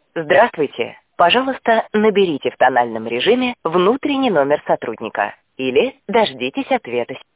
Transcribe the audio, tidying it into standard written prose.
Здравствуйте. Пожалуйста, наберите в тональном режиме внутренний номер сотрудника или дождитесь ответа.